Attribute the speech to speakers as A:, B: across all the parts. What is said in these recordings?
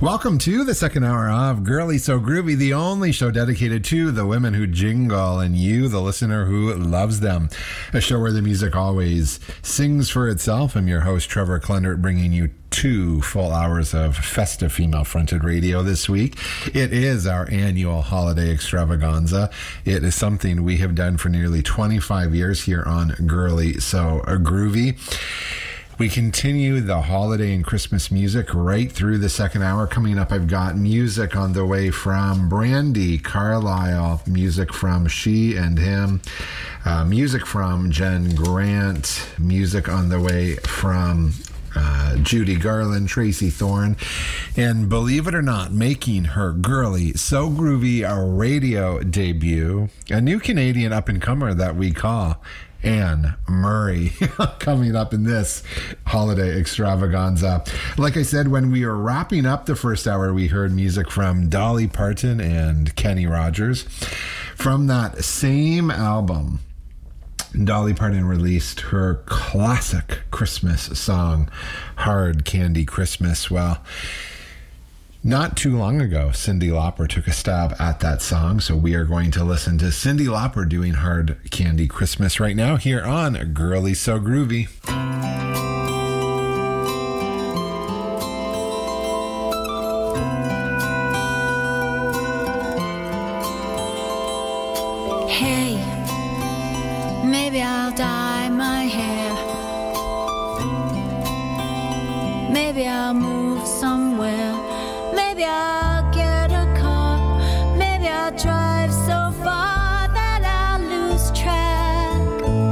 A: Welcome to the second hour of Girly So Groovy, the only show dedicated to the women who jingle and you, the listener who loves them. A show where the music always sings for itself. I'm your host, Trevor Klendert, bringing you 2 full hours of festive female-fronted radio this week. It is our annual holiday extravaganza. It is something we have done for nearly 25 years here on Girly So Groovy. We continue the holiday and Christmas music right through the second hour. Coming up, I've got music on the way from Brandi Carlile, music from She and Him, music from Jen Grant, music on the way from Judy Garland, Tracy Thorn, and believe it or not, making her Girly So Groovy radio debut, a new Canadian up-and-comer that we call Anne Murray, coming up in this holiday extravaganza. Like I said, when we were wrapping up the first hour, we heard music from Dolly Parton and Kenny Rogers. From that same album, Dolly Parton released her classic Christmas song, Hard Candy Christmas. Well, not too long ago, Cyndi Lauper took a stab at that song, so we are going to listen to Cyndi Lauper doing Hard Candy Christmas right now here on Girly So Groovy.
B: Hey, maybe I'll dye my hair. Maybe I'll move somewhere. Maybe I'll get a car. Maybe I'll drive so far that I'll lose track.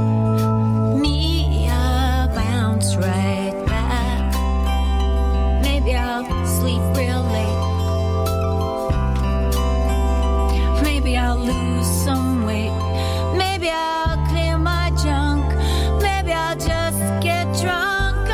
B: Me, I'll bounce right back. Maybe I'll sleep real late. Maybe I'll lose some weight. Maybe I'll clear my junk. Maybe I'll just get drunk.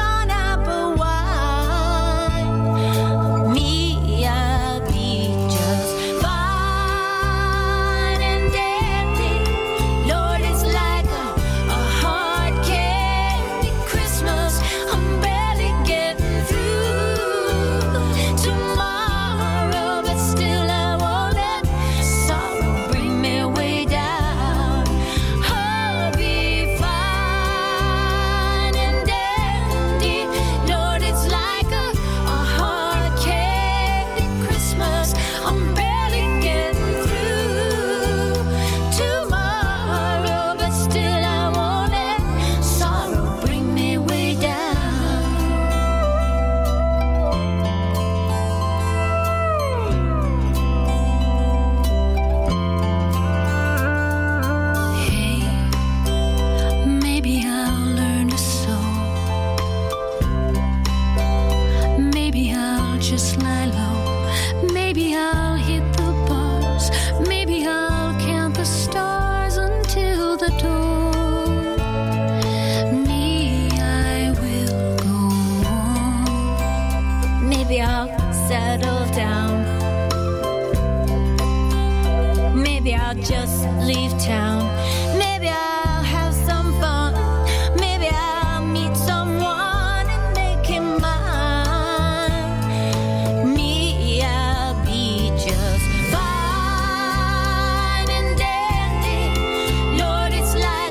B: Just leave town. Maybe I'll have some fun. Maybe I'll meet someone and make him mine. Me, I'll be just fine and dandy. Lord, it's like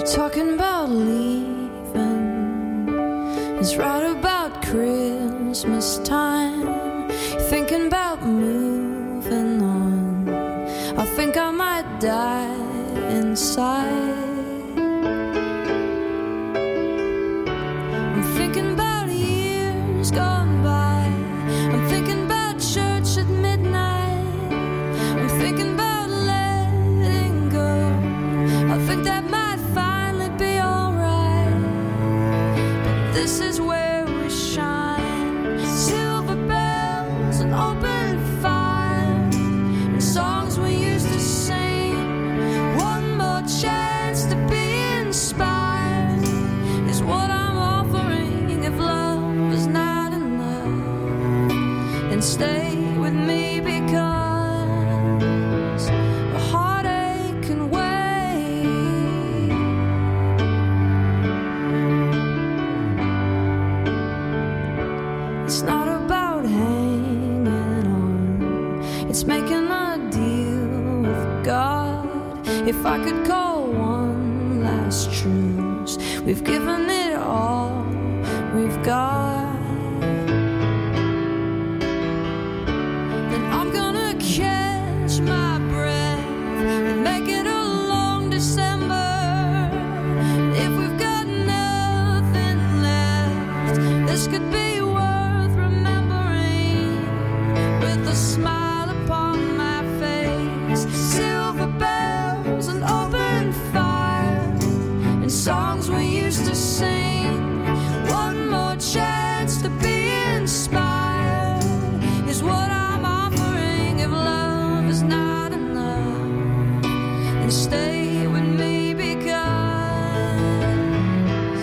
B: talking about leaving. It's right about Christmas time. Thinking about moving on. I think I might die inside. I'm thinking about years gone by. I'm thinking about church at midnight. I'm thinking about letting go. I think that might finally be alright. But this is where we shine. Silver bells and open fire, and songs we used to sing. One more chance to be inspired is what I'm offering. If love is not enough, then stay with me, because a heartache can wait. It's not about hanging on, it's making a deal with God. If I could call one last truce, we've given it all we've got. Then I'm gonna catch my breath and make it a long December. If we've got nothing left, this could be worth remembering, with a smile upon my face. Silver bells and open fire, and songs we used to sing. One more chance to be inspired is what I'm offering. If love is not enough, then stay with me, because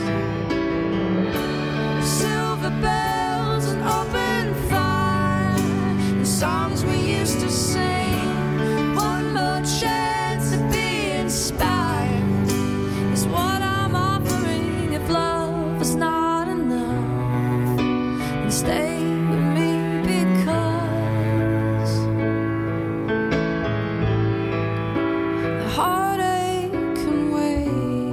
B: silver bells and open fire, and songs we used to sing. One more chance to be inspired is what I'm offering. If love is not enough, then stay with me, because the heartache can wait.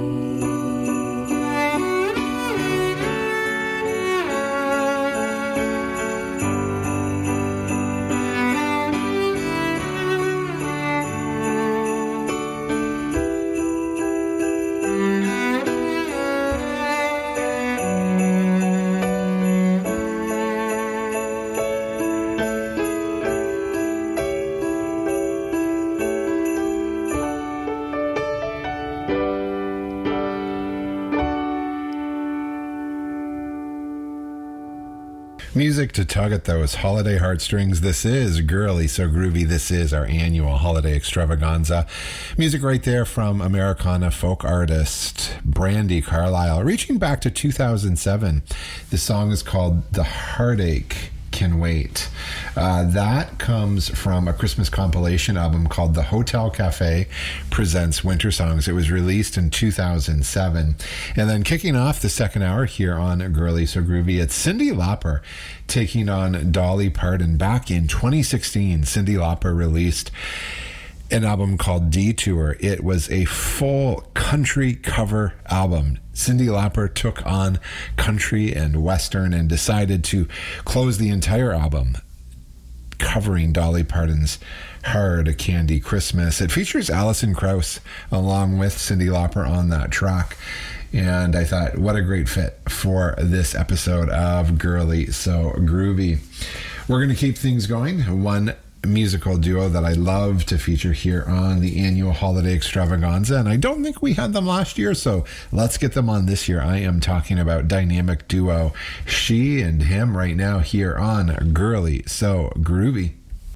A: Music to tug at those holiday heartstrings. This is Girly So Groovy. This is our annual holiday extravaganza. Music right there from Americana folk artist Brandi Carlile, reaching back to 2007. The song is called The Heartache Can Wait. That comes from a Christmas compilation album called The Hotel Cafe Presents Winter Songs. It was released in 2007. And then kicking off the second hour here on Girly So Groovy, it's Cyndi Lauper taking on Dolly Parton. Back in 2016, Cyndi Lauper released an album called Detour. It was a full country cover album. Cyndi Lauper took on country and western and decided to close the entire album covering Dolly Parton's Hard Candy Christmas. It features Alison Krauss along with Cyndi Lauper on that track. And I thought, what a great fit for this episode of Girly So Groovy. We're going to keep things going. One musical duo that I love to feature here on the annual holiday extravaganza, and I don't think we had them last year, so let's get them on this year. I am talking about dynamic duo She and Him right now here on Girly So Groovy.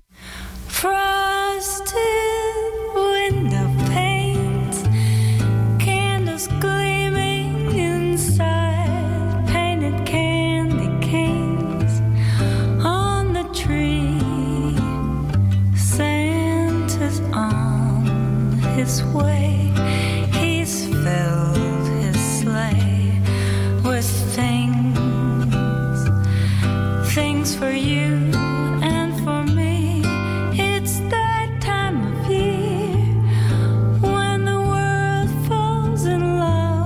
B: Frosted window panes, candles gleaming inside, painted candy canes on the tree. Santa's on his way. He's filled his sleigh with things for you and for me. It's that time of year when the world falls in love.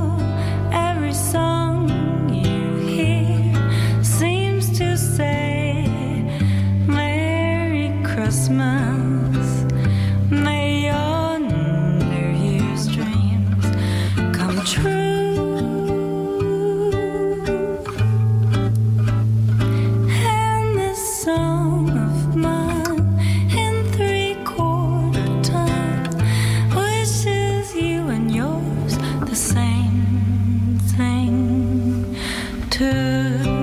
B: May your New Year's dreams come true. And this song of mine in 3/4 time wishes you and yours the same thing too.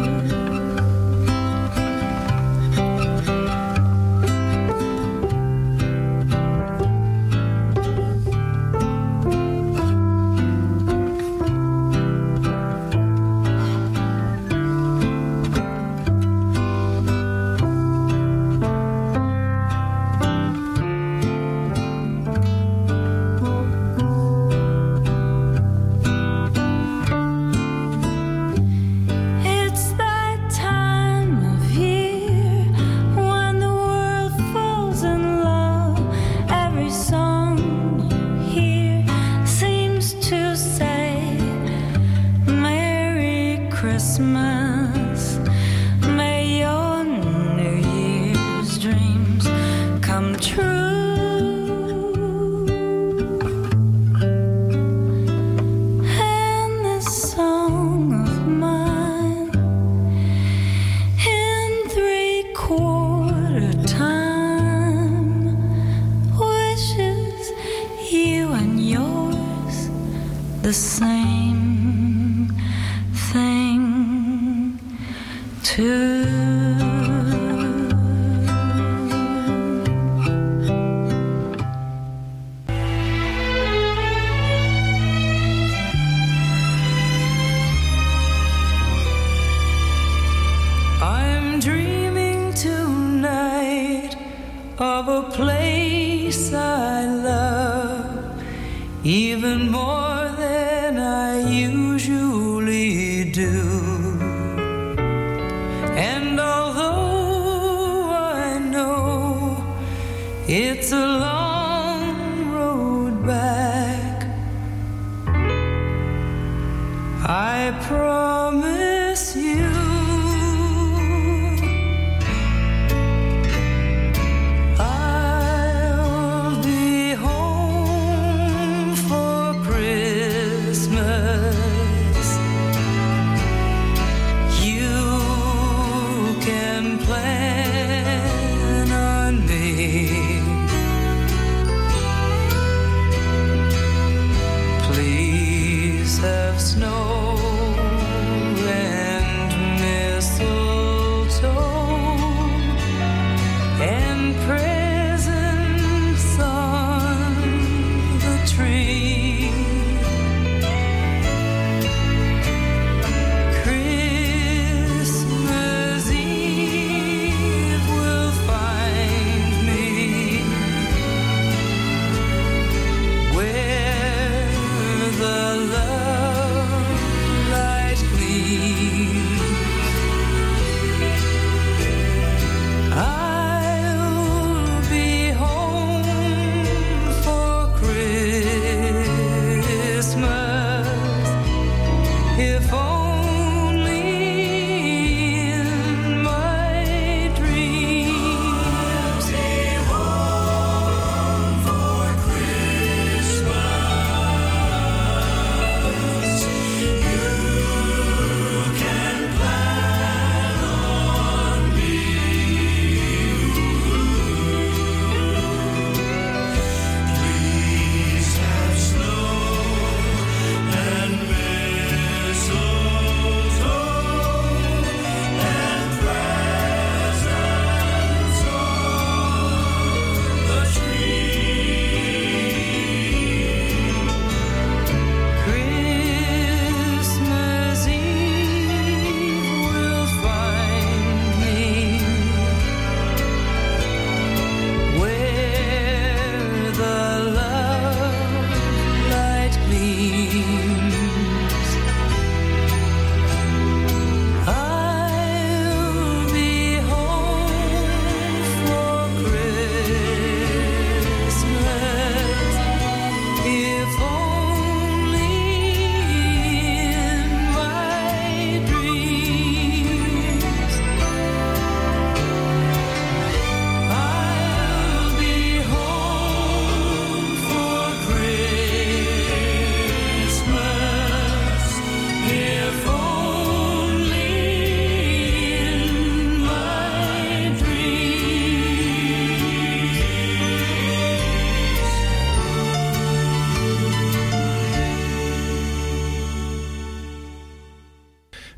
B: It's that time of year when the world falls in love. Every song you hear seems to say Merry Christmas. May your New Year's dreams come true. And this song of mine in 3/4 time wishes you and yours the same thing too. I'm dreaming tonight of a place I love even more than I usually do. And although I know it's a long road back, I promise you I'll be home for Christmas. You can plan on me. Please have snow and mistletoe and presents on the tree. Christmas Eve will find me where the love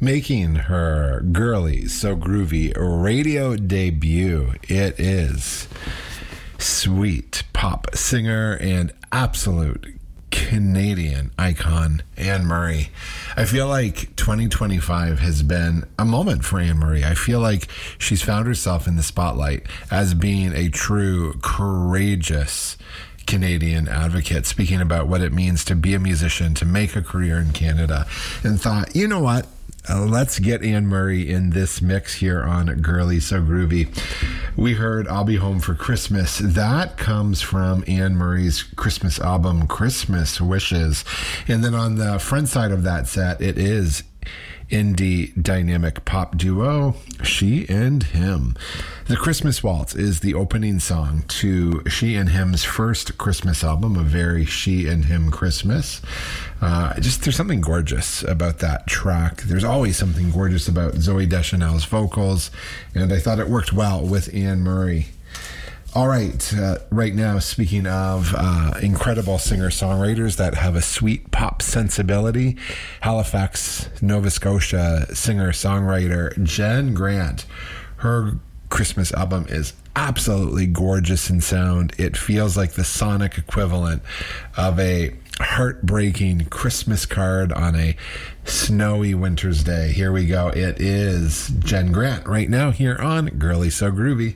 A: making her Girly So Groovy radio debut. It is sweet pop singer and absolute Canadian icon Anne Murray. I feel like 2025 has been a moment for Anne Murray. I feel like she's found herself in the spotlight as being a true courageous Canadian advocate, speaking about what it means to be a musician, to make a career in Canada, and thought, you know what? Let's get Anne Murray in this mix here on Girly So Groovy. We heard I'll Be Home for Christmas. That comes from Anne Murray's Christmas album, Christmas Wishes. And then on the front side of that set, it is indie dynamic pop duo She and Him. The Christmas Waltz is the opening song to She and Him's first Christmas album, a very She and Him Christmas. There's something gorgeous about that track. There's always something gorgeous about Zooey Deschanel's vocals, and I thought it worked well with Anne Murray. All right, right now, speaking of incredible singer-songwriters that have a sweet pop sensibility, Halifax, Nova Scotia singer-songwriter Jen Grant. Her Christmas album is absolutely gorgeous in sound. It feels like the sonic equivalent of a heartbreaking Christmas card on a snowy winter's day. Here we go. It is Jen Grant right now here on Girly So Groovy.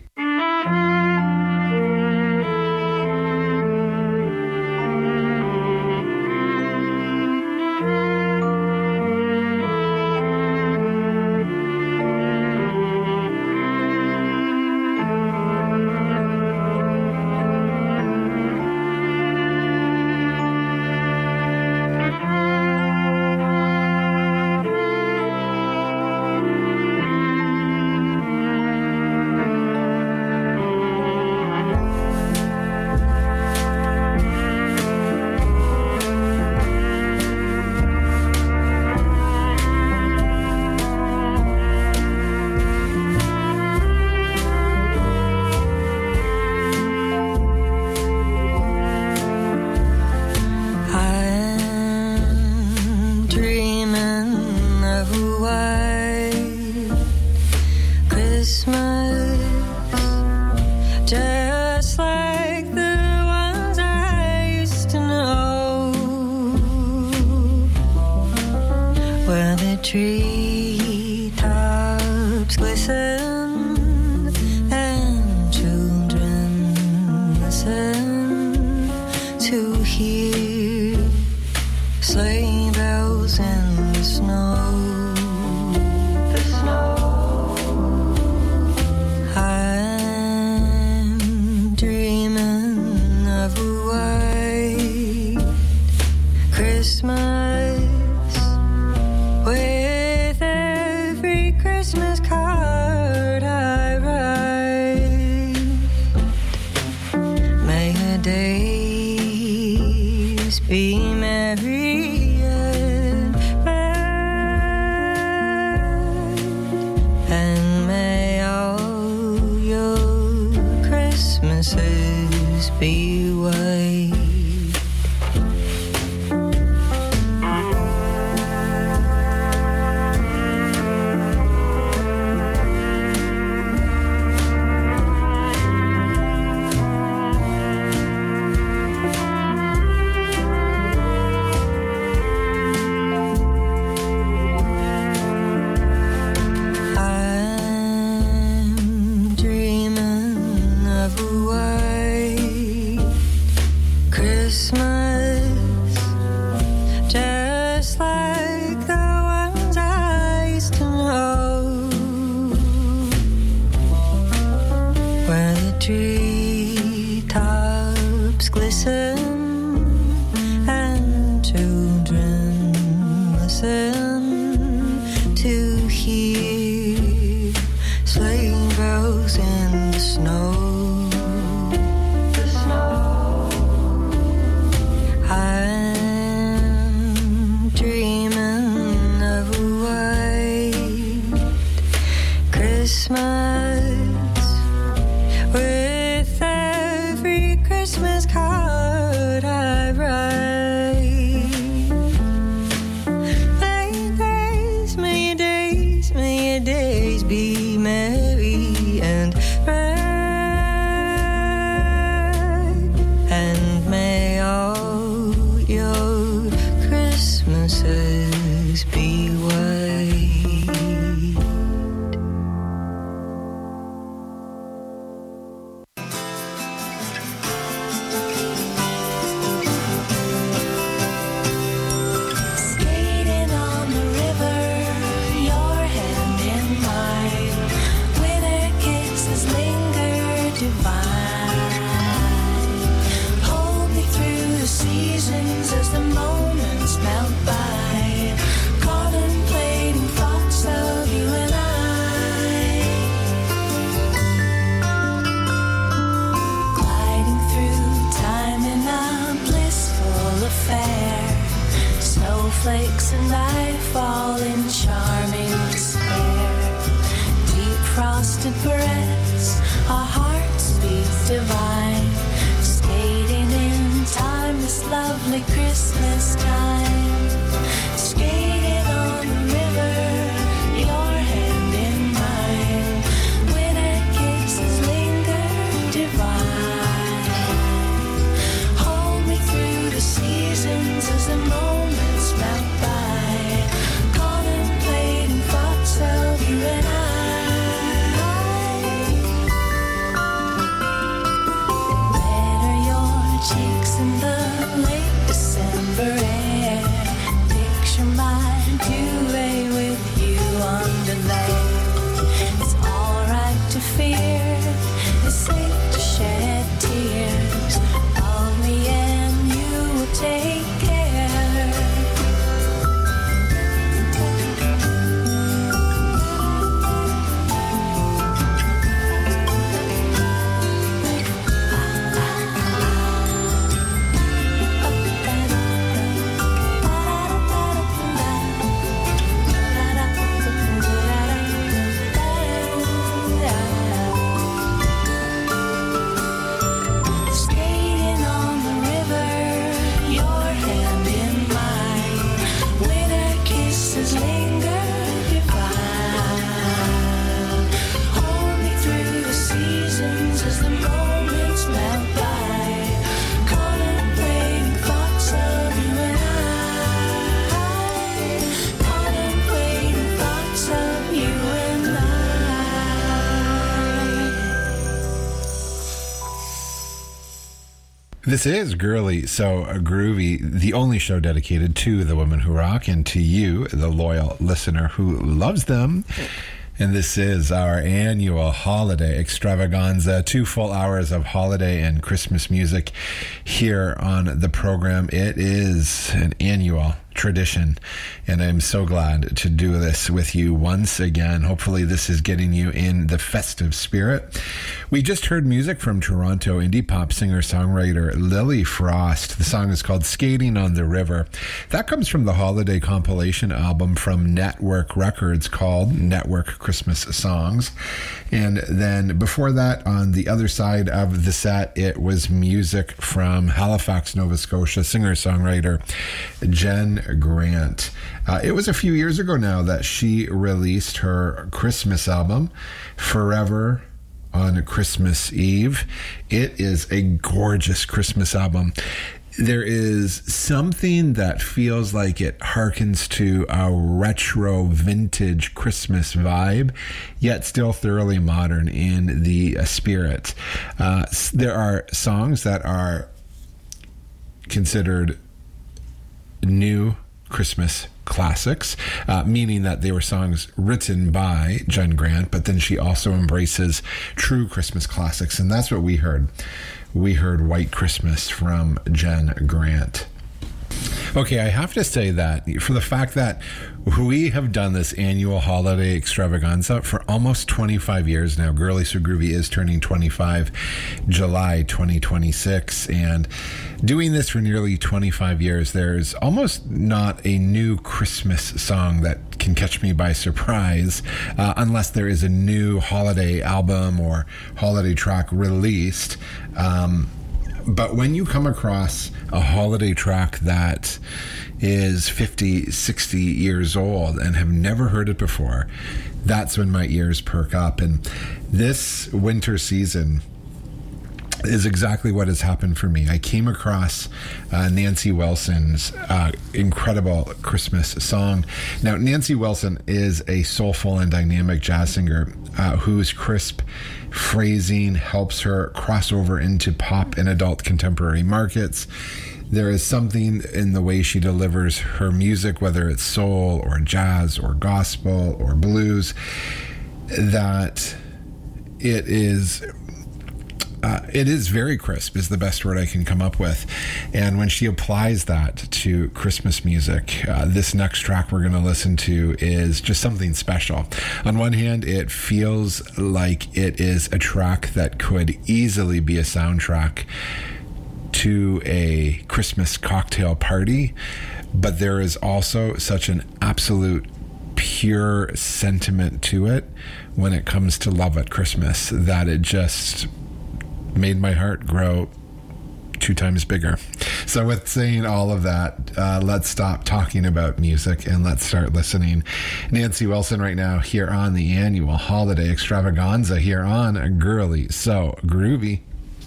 B: Treetops glisten and children listen to hear sleigh bells in the snow. The snow. I'm dreaming of a white Christmas. Christmas card I write. May her days be merry and bright, and may all your Christmases be white. Treetops glisten and children listen to hear sleigh bells in the snow. The snow. I'm dreaming of a white Christmas. With every Christmas card I write, may days
C: and I fall in charming despair. Deep frosted breaths, our hearts beat divine, skating in time, this lovely Christmas time. Skating on the river, your hand in mine, winter kisses linger divine. Hold me through the seasons as the moments melt by, contemplating thoughts of you and I. Red are your cheeks in the late December air. Picture my duvet with you underlay. It's alright to fear, it's safe to shed tears. Love me and you will take care. Skating on the river, your hand in mine, winter kisses linger divine. Hold me through the seasons as the moments melt by, contemplating thoughts of you and I. Contemplating thoughts of you and I.
A: This is Girly So Groovy, the only show dedicated to the women who rock and to you, the loyal listener who loves them. And this is our annual holiday extravaganza, 2 full hours of holiday and Christmas music here on the program. It is an annual tradition, and I'm so glad to do this with you once again. Hopefully this is getting you in the festive spirit. We just heard music from Toronto indie pop singer-songwriter Lily Frost. The song is called Skating on the River. That comes from the holiday compilation album from Network Records called Network Christmas Songs. And then before that, on the other side of the set, it was music from Halifax, Nova Scotia singer-songwriter Jen Grant. It was a few years ago now that she released her Christmas album, Forever on Christmas Eve. It is a gorgeous Christmas album. There is something that feels like it harkens to a retro vintage Christmas vibe, yet still thoroughly modern in the spirit. There are songs that are considered new Christmas classics, meaning that they were songs written by Jen Grant, but then she also embraces true Christmas classics, and that's what we heard. We heard White Christmas from Jen Grant. Okay, I have to say that for the fact that we have done this annual holiday extravaganza for almost 25 years now. Girly So Groovy is turning 25 July 2026, and doing this for nearly 25 years, there's almost not a new Christmas song that can catch me by surprise unless there is a new holiday album or holiday track released. But when you come across a holiday track that is 50, 60 years old and have never heard it before, that's when my ears perk up. And this winter season is exactly what has happened for me. I came across Nancy Wilson's incredible Christmas song. Now, Nancy Wilson is a soulful and dynamic jazz singer whose crisp phrasing helps her cross over into pop and adult contemporary markets. There is something in the way she delivers her music, whether it's soul or jazz or gospel or blues, that it is very crisp is the best word I can come up with. And when she applies that to Christmas music, this next track we're going to listen to is just something special. On one hand, it feels like it is a track that could easily be a soundtrack to a Christmas cocktail party. but there is also such an absolute pure sentiment to it when it comes to love at Christmas that it just made my heart grow 2 times bigger. So with saying all of that, let's stop talking about music and let's start listening. Nancy Wilson right now here on the annual holiday extravaganza here on Girly So Groovy.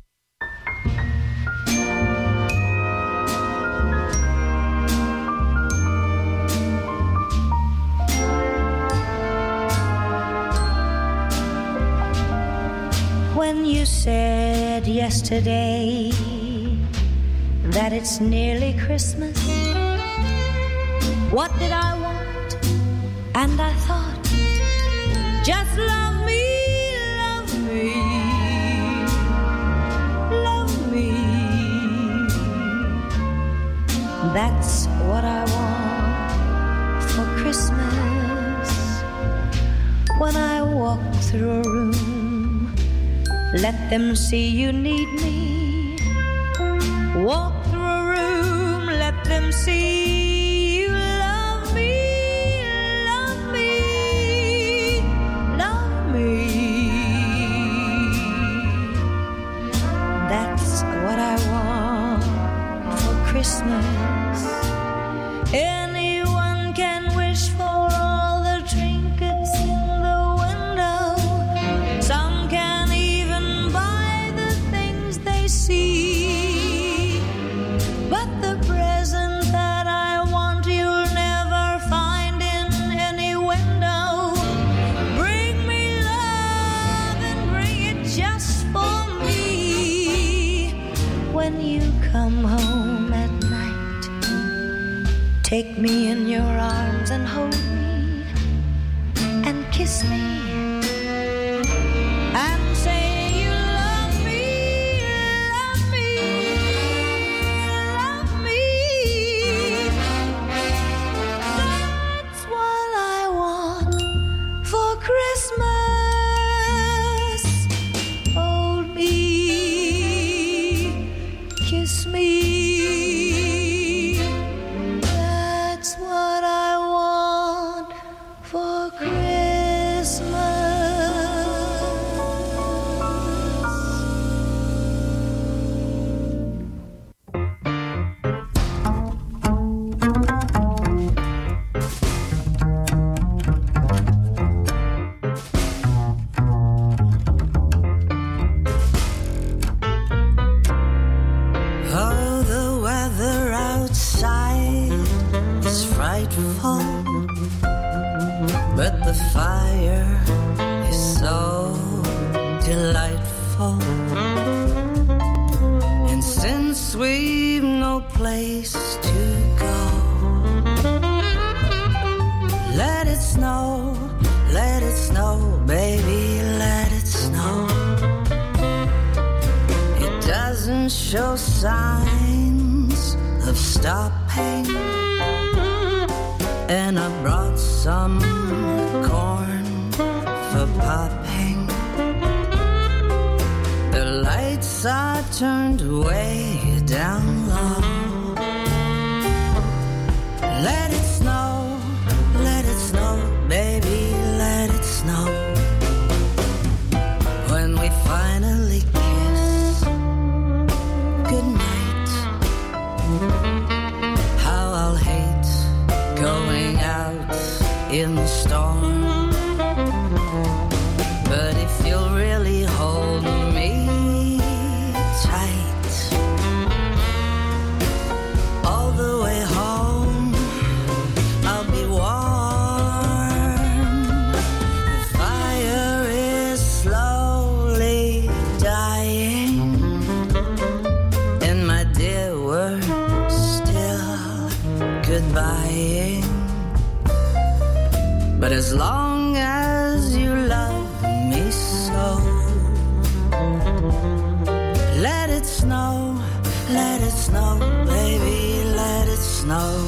D: When you said yesterday that it's nearly Christmas, what did I want? And I thought, just love me, love me, love me. That's what I want for Christmas. When I walk through a room, let them see you need me. Walk through a room, let them see you love me, love me, love me. That's what I want for Christmas. Anyone can wish for all the trinkets in the window. Some can even buy the things they see. But the present that I want you'll never find in any window. Bring me love and bring it just for me. When you come home at night, take me in your arms and hold me and kiss me and say you love me, love me, love me. That's what I want for Christmas. Hold me, kiss me. That's what I want for Christmas.
E: Oh, the weather outside is frightful, but the fire is so delightful. And since we've no place to go, let it snow, baby, let it snow. It doesn't show signs of stopping, and I brought some corn for popping. The lights are turned way down low. Let it snow, baby, let it snow. When we finally kiss goodnight, how I'll hate going out in the storm. But if you'll really hold me tight all the way home, I'll be warm. The fire is slowly dying, and my dear, we're still goodbying. But as long as you love me so, let it snow, baby, let it snow.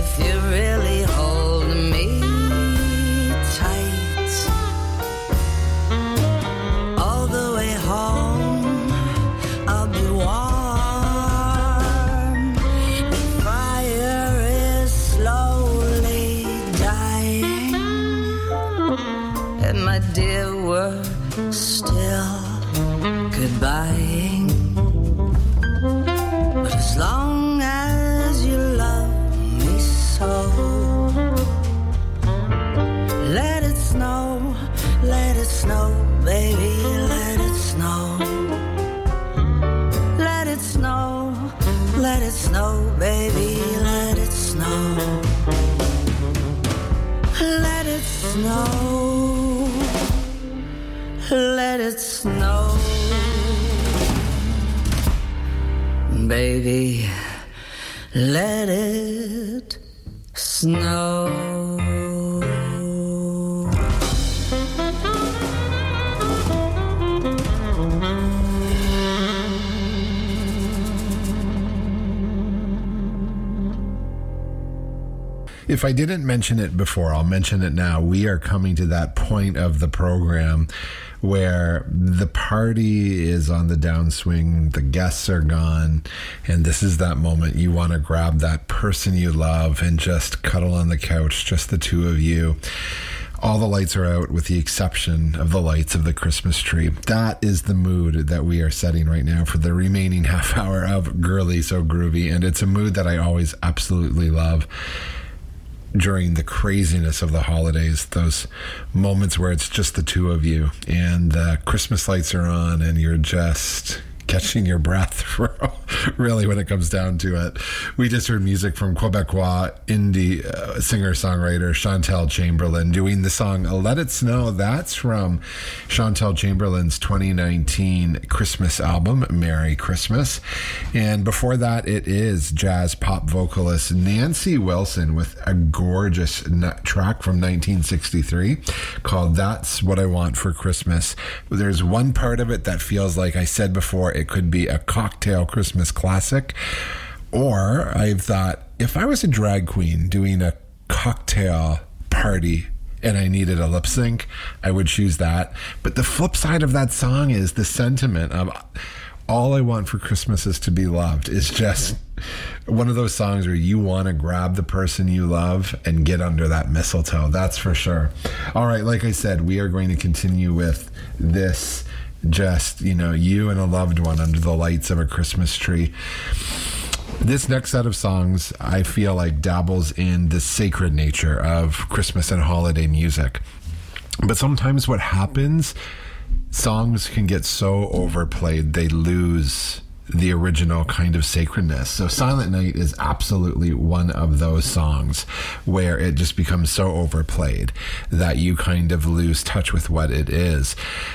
E: if you really hold me tight all the way home, I'll be warm. The fire is slowly dying, and my dear, we're still goodbying. But as long as you love me so, let it snow, baby, let it snow. Let it snow, baby, let it snow. Let it snow, let it snow. Baby, let it snow.
A: If I didn't mention it before, I'll mention it now. We are coming to that point of the program where the party is on the downswing, the guests are gone, and this is that moment you want to grab that person you love and just cuddle on the couch, just the two of you. All the lights are out with the exception of the lights of the Christmas tree. That is the mood that we are setting right now for the remaining half hour of Girly So Groovy, and it's a mood that I always absolutely love during the craziness of the holidays, those moments where it's just the two of you and the Christmas lights are on and you're just catching your breath, really, when it comes down to it. We just heard music from Quebecois indie singer-songwriter Chantel Chamberlain doing the song Let It Snow. That's from Chantel Chamberlain's 2019 Christmas album, Merry Christmas. And before that, it is jazz pop vocalist Nancy Wilson with a gorgeous track from 1963 called That's What I Want for Christmas. There's one part of it that feels like I said before, it could be a cocktail Christmas classic, or I've thought if I was a drag queen doing a cocktail party and I needed a lip sync, I would choose that. But the flip side of that song is the sentiment of all I want for Christmas is to be loved. It's just one of those songs where you want to grab the person you love and get under that mistletoe. That's for sure. All right, like I said, we are going to continue with this. Just, you and a loved one under the lights of a Christmas tree. This next set of songs, I feel like dabbles in the sacred nature of Christmas and holiday music. But sometimes what happens, songs can get so overplayed, they lose the original kind of sacredness. So Silent Night is absolutely one of those songs where it just becomes so overplayed that you kind of lose touch with what it is.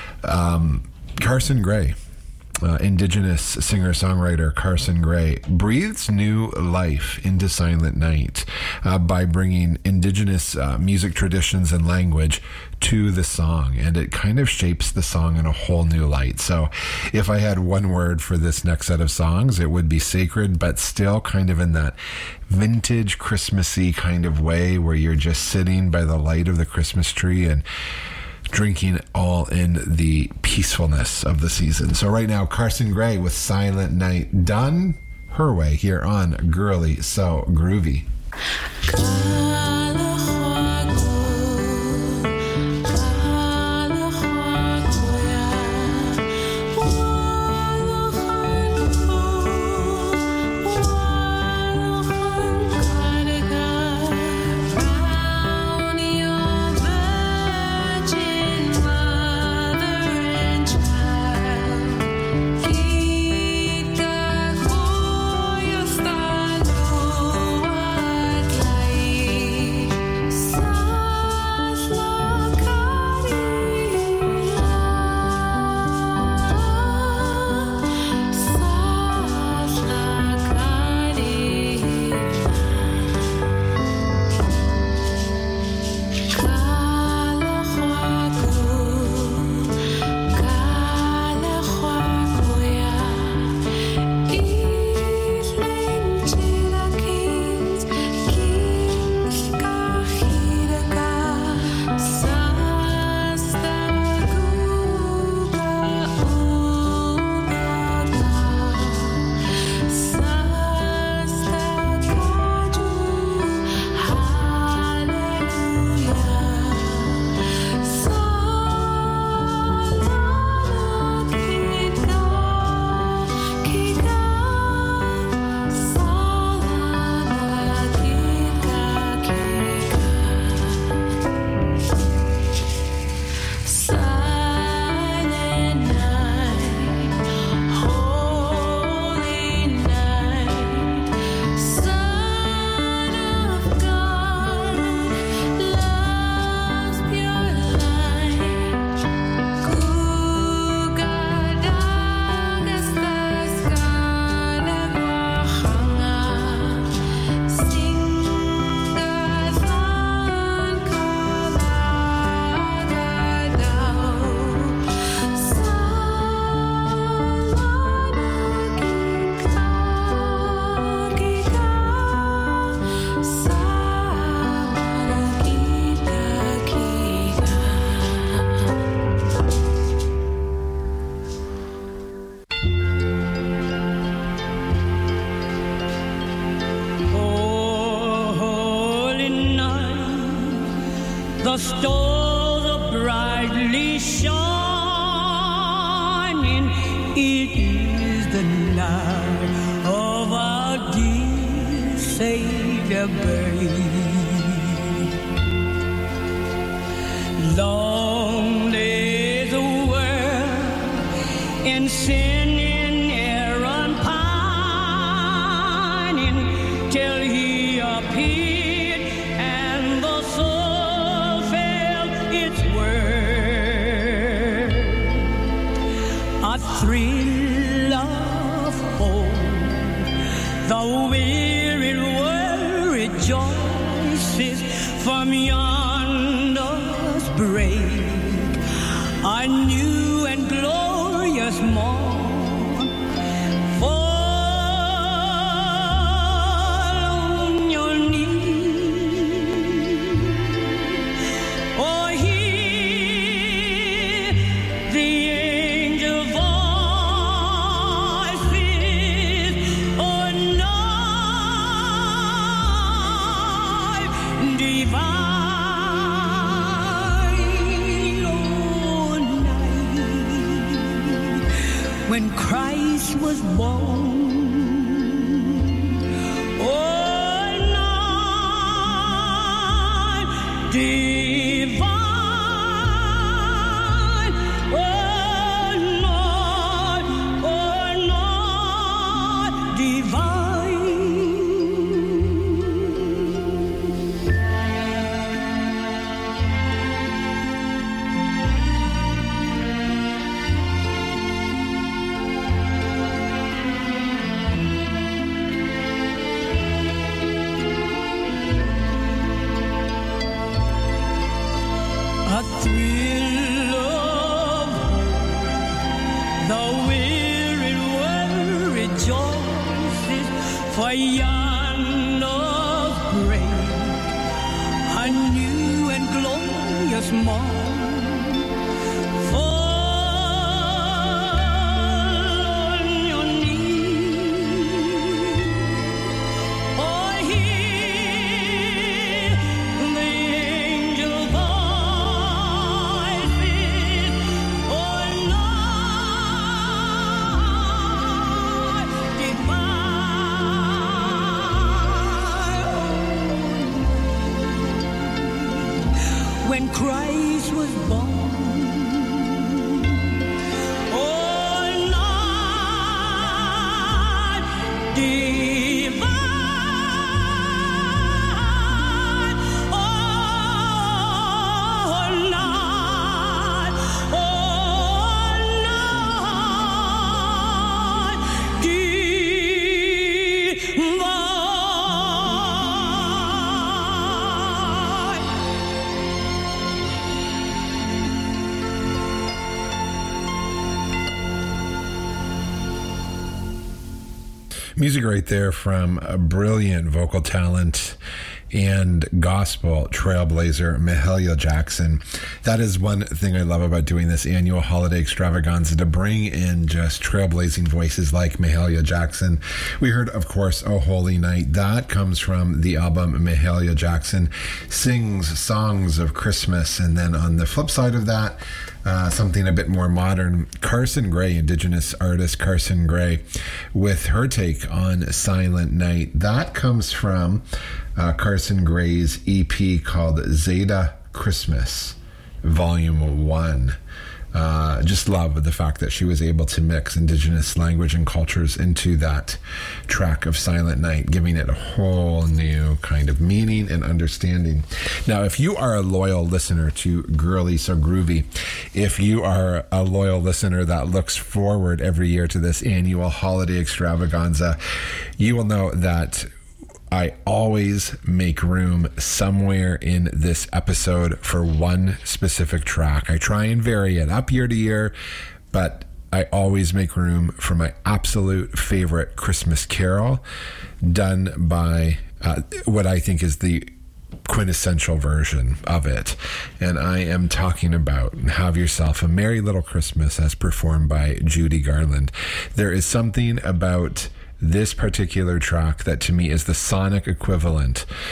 A: Carson Gray, Indigenous singer-songwriter Carson Gray, breathes new life into Silent Night by bringing Indigenous music traditions and language to the song, and it kind of shapes the song in a whole new light. So if I had one word for this next set of songs, it would be sacred, but still kind of in that vintage Christmassy kind of way where you're just sitting by the light of the Christmas tree and drinking all in the peacefulness of the season. So right now, Carson Gray with Silent Night, done her way here on Girly So Groovy.
B: Keep the
F: The stars are brightly shining. It is the night of our dear Savior birth. Long lay the world in sin in error pining till he appeared and the soul felt its worth. A thrill of hope, the wearied world rejoices from yonder's break. A new and glorious morn, fall on your knees. Oh, hear the angel voices. Oh, night divine. Oh, night when Christ was born. Oh, night divine. Oh, night divine. A thrill of hope, the wearied world rejoices for yonder's break. A new and glorious morn, fall on your knees. Oh, hear the angel voices. Oh, night divine. When Christ was born. Oh, night divine. Oh, night
A: Music right there from a brilliant vocal talent and gospel trailblazer Mahalia Jackson. That is one thing I love about doing this annual holiday extravaganza, to bring in just trailblazing voices like Mahalia Jackson. We heard, of course, Oh Holy Night. That comes from the album Mahalia Jackson Sings Songs of Christmas. And then on the flip side of that, something a bit more modern, Carson Gray, Indigenous artist Carson Gray, with her take on Silent Night. That comes from Carson Gray's EP called Zeta Christmas, Volume 1. Just love the fact that she was able to mix Indigenous language and cultures into that track of Silent Night, giving it a whole new kind of meaning and understanding. Now, if you are a loyal listener to Girly So Groovy, if you are a loyal listener that looks forward every year to this annual holiday extravaganza, you will know that I always make room somewhere in this episode for one specific track. I try and vary it up year to year, but I always make room for my absolute favorite Christmas carol, done by what I think is the quintessential version of it. And I am talking about Have Yourself a Merry Little Christmas, as performed by Judy Garland. There is something about this particular track that to me is the sonic equivalent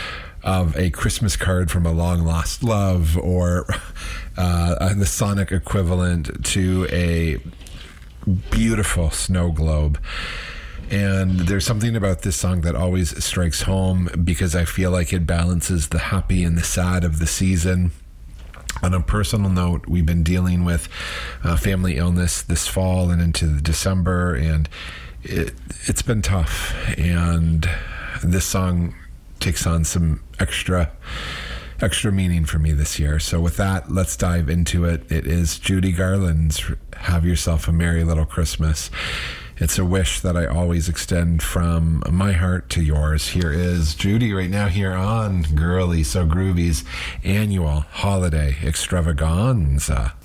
A: of a Christmas card from a long lost love, or the sonic equivalent to a beautiful snow globe. And there's something about this song that always strikes home because I feel like it balances the happy and the sad of the season. On a personal note, we've been dealing with family illness this fall and into December, and it's been tough. And this song takes on some extra meaning for me this year. So with that, let's dive into it. It is Judy Garland's Have Yourself a Merry Little Christmas. It's a wish that I always extend from my heart to yours. Here is Judy right now here on Girly So Groovy's annual holiday extravaganza.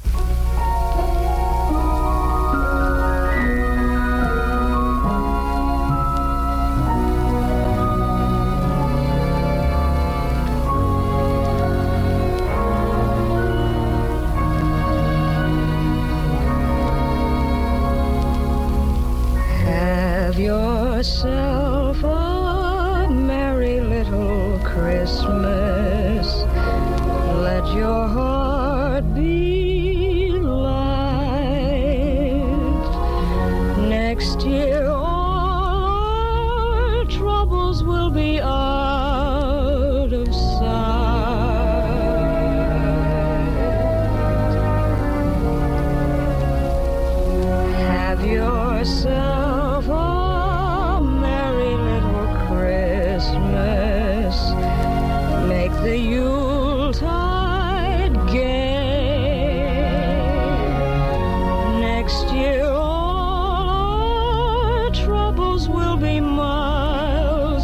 F: Yourself a merry little Christmas. Let your heart be light. Next year all our troubles will be out of sight. Have yourself a make the Yuletide gay. Next year all our troubles will be miles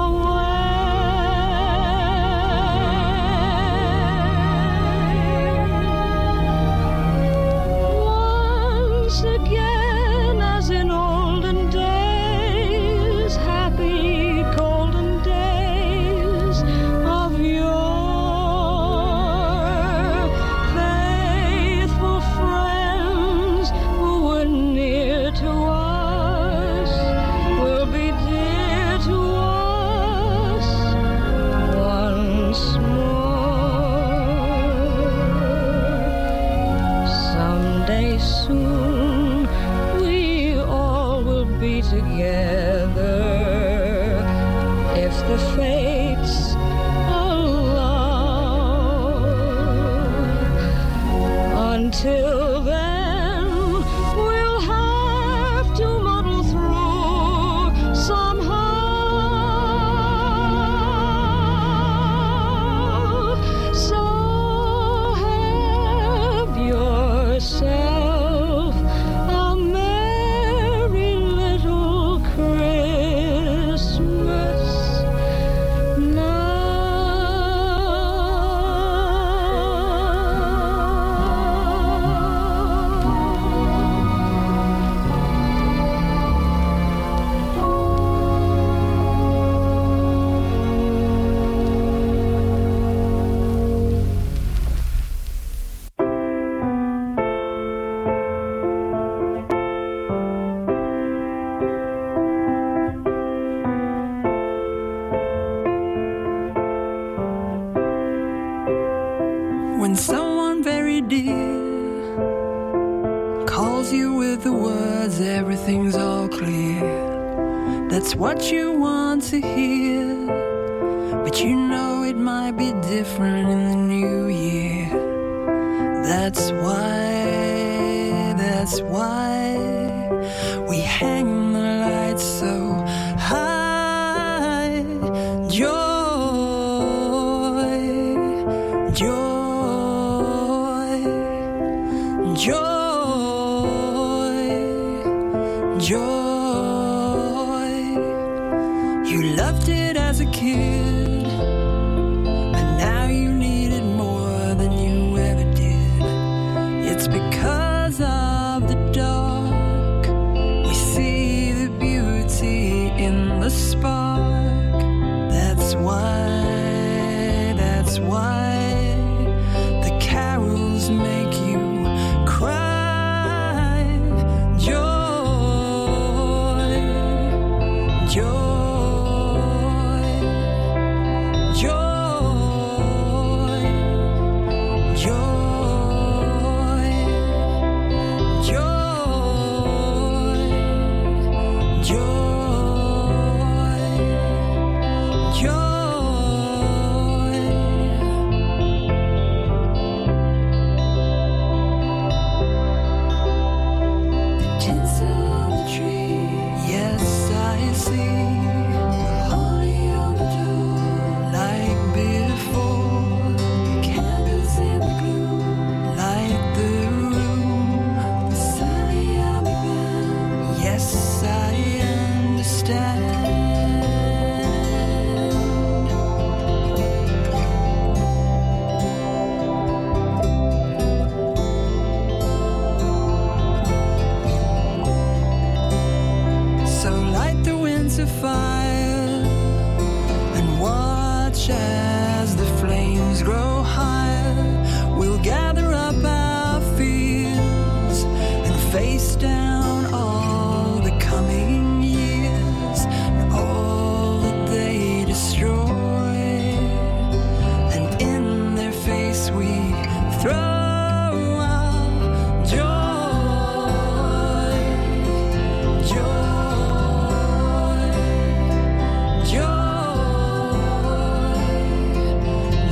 F: away. Once again, as in olden days, happy golden days of yore, faithful friends who were near to us will be dear to us once more. Someday soon we all will be together if the fates allow. Until then, we'll have to muddle through somehow. So have yourself a merry little Christmas
G: When someone very dear calls you with the words, everything's all clear. That's what you want to hear, but you know it might be different in the new year. That's why we hang the lights so high. Joy. You loved it as a kid, but now you need it more than you ever did. It's because of the dark we see the beauty in the spark. That's why the carols make you cry. Joy.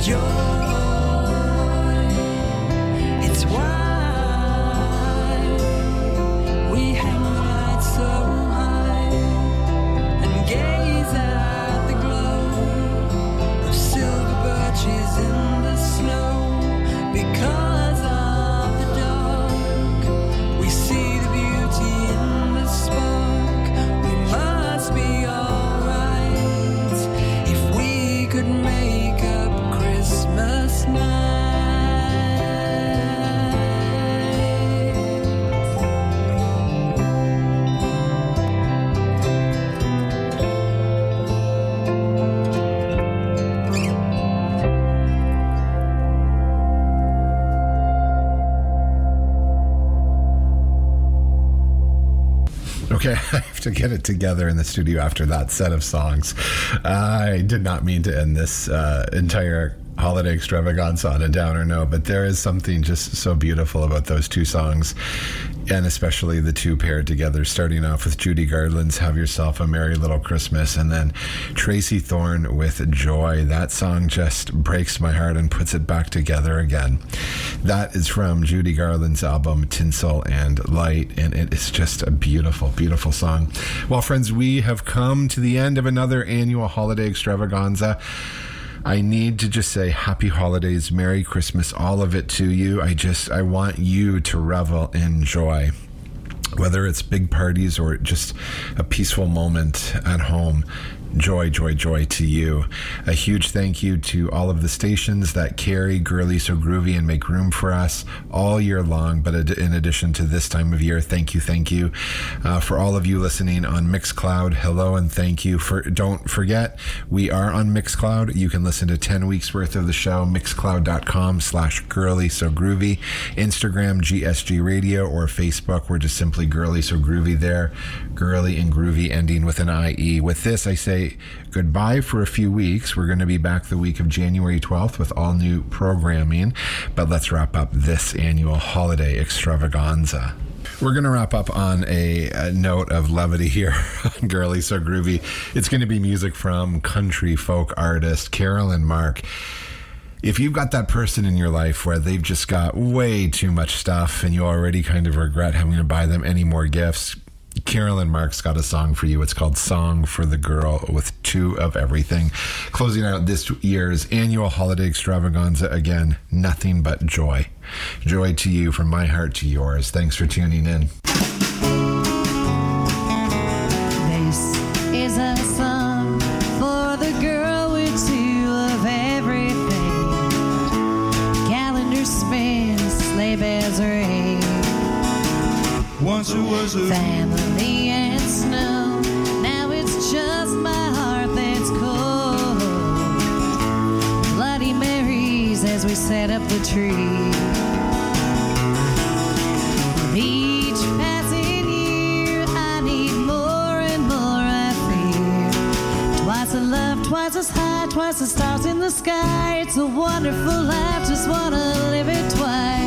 G: joy. It's why we hang lights so high and gaze at the glow of silver birches in the snow. Because of the dark, we see the beauty in the spark. We must be alright if we could make up Christmas night.
A: Okay, I have to get it together in the studio after that set of songs. I did not mean to end this entire holiday extravaganza on a downer note, but there is something just so beautiful about those two songs, and especially the two paired together, starting off with Judy Garland's Have Yourself a Merry Little Christmas, and then Tracy Thorn with Joy. That song just breaks my heart and puts it back together again. That is from Judy Garland's album Tinsel and Light, and it is just a beautiful, beautiful song. Well, friends, we have come to the end of another annual holiday extravaganza. I need to just say happy holidays, Merry Christmas, all of it to you. I want you to revel in joy, whether it's big parties or just a peaceful moment at home. Joy, joy, joy to you. A huge thank you to all of the stations that carry Girly So Groovy and make room for us all year long. But in addition to this time of year, thank you. For all of you listening on Mixcloud, hello and thank you. Don't forget, we are on Mixcloud. You can listen to 10 weeks worth of the show, mixcloud.com/Girly So Groovy. Instagram, GSG Radio, or Facebook, we're just simply Girly So Groovy there. Girly and Groovy ending with an IE. With this, I say goodbye for a few weeks. We're going to be back the week of January 12th with all new programming, but let's wrap up this annual holiday extravaganza. We're going to wrap up on a note of levity here on Girly So Groovy. It's going to be music from country folk artist Carolyn Mark. If you've got that person in your life where they've just got way too much stuff and you already kind of regret having to buy them any more gifts, Carolyn Mark's got a song for you. It's called Song for the Girl with Two of Everything. Closing out this year's annual holiday extravaganza, again, nothing but joy. Joy to you from my heart to yours. Thanks for tuning in.
D: This is a song for the girl with two of everything. Calendar spins, sleigh bells ring.
H: Once it was a
D: Family and snow, now it's just my heart that's cold. Bloody Marys as we set up the tree. With each passing year, I need more and more, I fear. Twice the love, twice as high, twice the stars in the sky. It's a wonderful life, just wanna live it twice.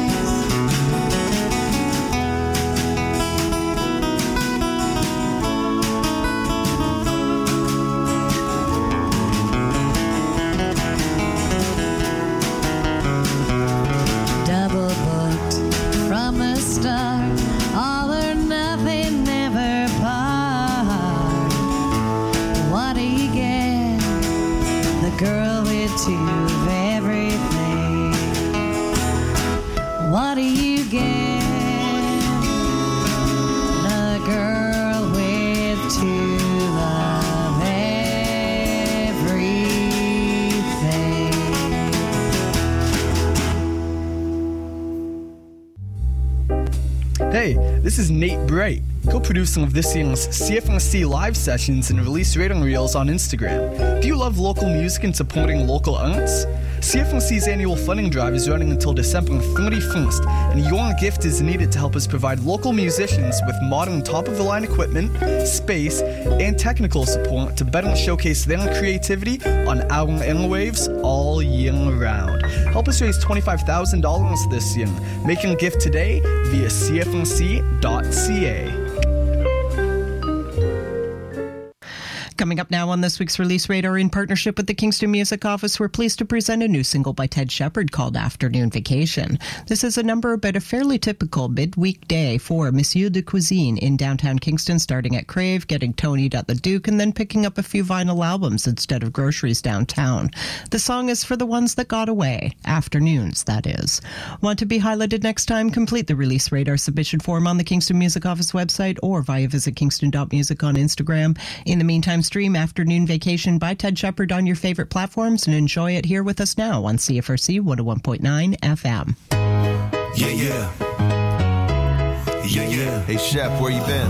D: All or nothing, never part. What do you get? The girl with two of everything. What do you get? The girl with two of everything.
I: Hey, this is Nate Bright, co-producing of this year's CFNC live sessions and release rating reels on Instagram. Do you love local music and supporting local arts? CFNC's annual funding drive is running until December 31st, and your gift is needed to help us provide local musicians with modern top-of-the-line equipment, space, and technical support to better showcase their creativity on our airwaves all year round. Help us raise $25,000 this year. Make your gift today via cfnc.ca.
J: Coming Coming up now on this week's Release Radar, in partnership with the Kingston Music Office, we're pleased to present a new single by Ted Shepherd called Afternoon Vacation. This is a number about a fairly typical midweek day for Monsieur de Cuisine in downtown Kingston, starting at Crave, getting Tony'd at the Duke, and then picking up a few vinyl albums instead of groceries downtown. The song is for the ones that got away. Afternoons, that is. Want to be highlighted next time? Complete the Release Radar submission form on the Kingston Music Office website or via visit kingston.music on Instagram. In the meantime, stream Afternoon Vacation by Ted Shepherd on your favorite platforms and enjoy it here with us now on CFRC 101.9 FM.
H: Yeah, yeah. Yeah, yeah.
K: Hey, Chef, where you been?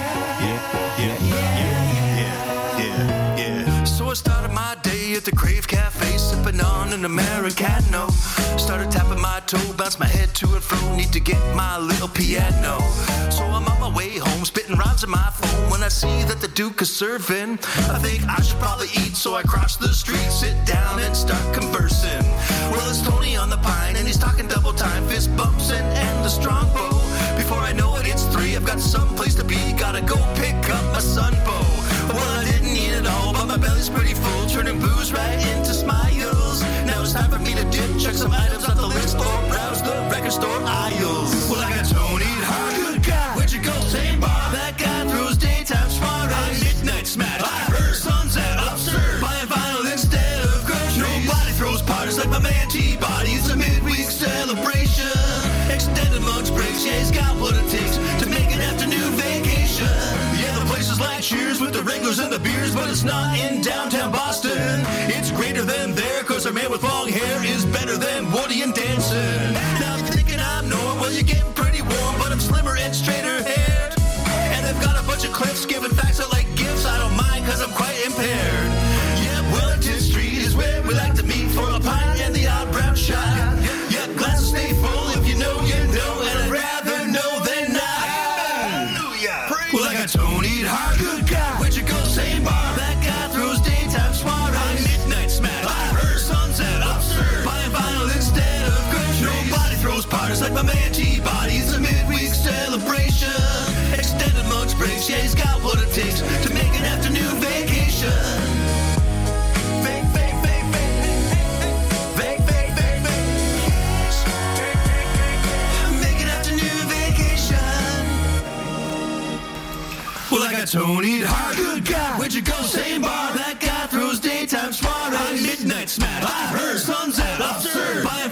H: Yeah. So I started my day at the Crave Cafe, sipping on an Americano. Started tapping my toe, bounced my head to and fro, need to get my little piano. So I'm on my way home, spitting rhymes on my phone. When I see that the Duke is serving, I think I should probably eat. So I cross the street, sit down and start conversing. Well, it's Tony on the pine and he's talking double time, fist bumps and the strong bow. Before I know it, it's 3, I've got someplace to be, gotta go pick up my sunbow. Well, I didn't eat it all, but my belly's pretty full, turning booze right into smiles. Now it's time for me to dip, check some items off the list, or browse the record store aisles. Well, I got Tony Hart, good guy, where'd you go, same bar? That guy throws daytime soirees, midnight smash, I heard sunset, absurd, buying vinyl instead of groceries. Nobody throws parties like my man T-Body, it's a midweek celebration. Extended lunch breaks, yeah, he's got what it takes to make an afternoon vacation. Yeah, the place is like Cheers with the regulars and the beers, but it's not in downtown Boston. It's greater than there, cause our man with long hair is better than Woody and dancing. Now you're thinking I'm Norm, well, you're getting pretty warm, but I'm slimmer and straighter haired. And I've got a bunch of clips giving facts out like gifts, I don't mind cause I'm quite impaired. Yeah, Wellington Street is where we like to meet for a pint and the odd brown shot. Yeah, glasses stay full, if you know, you know, and I'd rather know than not. Hallelujah. Well, I got Tony Hart, good guy, where'd you go, same bar? That guy throws daytime soirees, midnight smash, I heard sunset, absurd, buying vinyl instead of groceries. Nobody throws parties like my man T-Body, it's a midweek celebration. Extended lunch breaks, yeah, he's got what it takes to make an afternoon vacation. Well, I got Tony Hart, good guy, where'd you go, same bar? That guy throws daytime soirees, midnight smash, I heard sunset, absurd,